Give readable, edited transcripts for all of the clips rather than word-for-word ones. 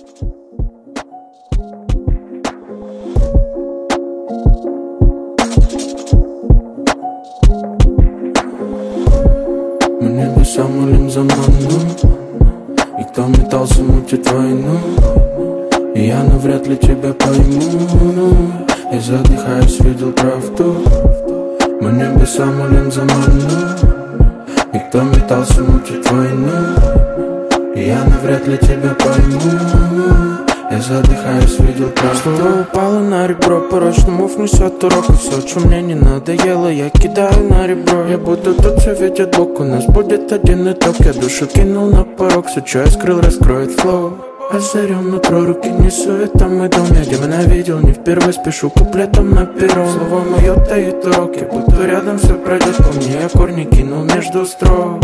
Мы небеса молим за ману, и кто метался, мутит войну. И я навряд ли тебя пойму, я задыхаюсь, видел правду. Мы небеса молим за ману, и кто метался, мутит войну. И я навряд ли тебя пойму, я задыхаюсь, видел правду. Слово упало на ребро, порочный мув несет урок. И все, что мне не надоело, я кидаю на ребро. Я буду тут, все видят бок, у нас будет один итог. Я душу кинул на порог, все, что я скрыл, раскроет флоу. Озарен нутро, руки несу, это мой дом. Я демона видел, не впервые спешу куплетом на перрон. Слово мое таит урок, я буду рядом, все пройдет по мне. Я корни кинул между строк.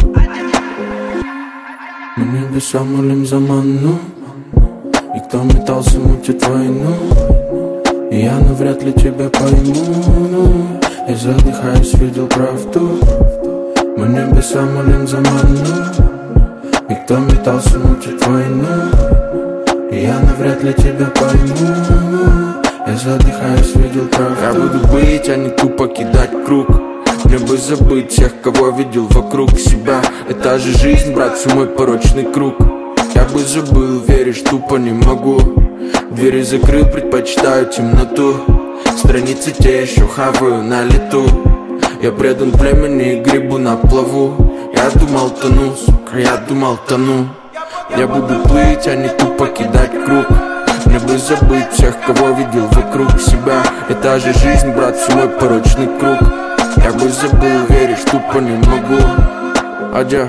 Мы небеса молим за ману, и кто метался, мутит войну. И я навряд ли тебя пойму, я задыхаюсь, видел правду. Мы небеса молим за ману, и кто метался, мутит войну. И я навряд ли тебя пойму, я задыхаюсь, видел правду. Я буду быть, а не тупо кидать круг. Мне бы забыть всех, кого видел вокруг себя. Это же жизнь, брат, все мой порочный круг. Я бы забыл, веришь, тупо не могу. Двери закрыл, предпочитаю темноту. Страницы те еще хаваю на лету. Я предан племени и грибу на плаву. Я думал тону, сука, я думал тону. Я буду плыть, а не тупо кидать круг. Мне бы забыть всех, кого видел вокруг себя. Это же жизнь, брат, все мой порочный круг. Я бы забыл, веришь, тупо не могу. Адя.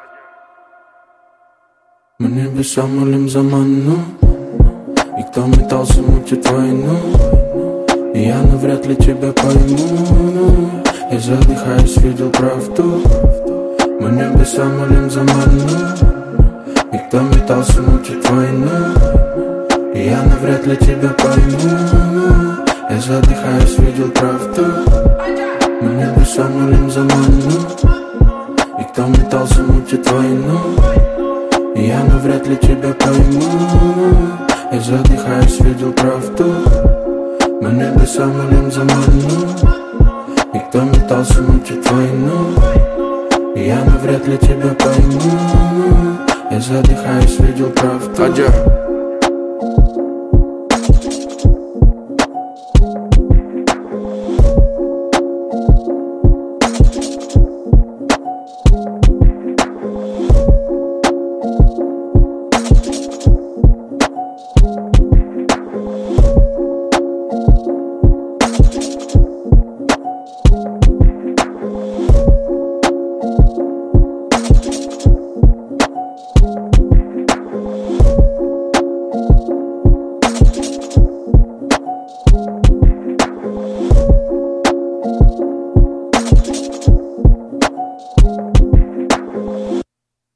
Мы небеса молим за ману, и кто метался, мутит войну. И я навряд ли тебя пойму, я задыхаюсь, видел правду. Мы небеса молим за ману, и кто метался, мутит войну. И я навряд ли тебя пойму, я задыхаюсь, видел правду. Мы небеса молим за ману, и кто метался, мутит войну. И я навряд ли тебя пойму, я задыхаюсь, видел правду. Мы небеса молим за ману, и кто метался, мутит войну. И я навряд ли тебя пойму, я задыхаюсь, видел правду. Адя.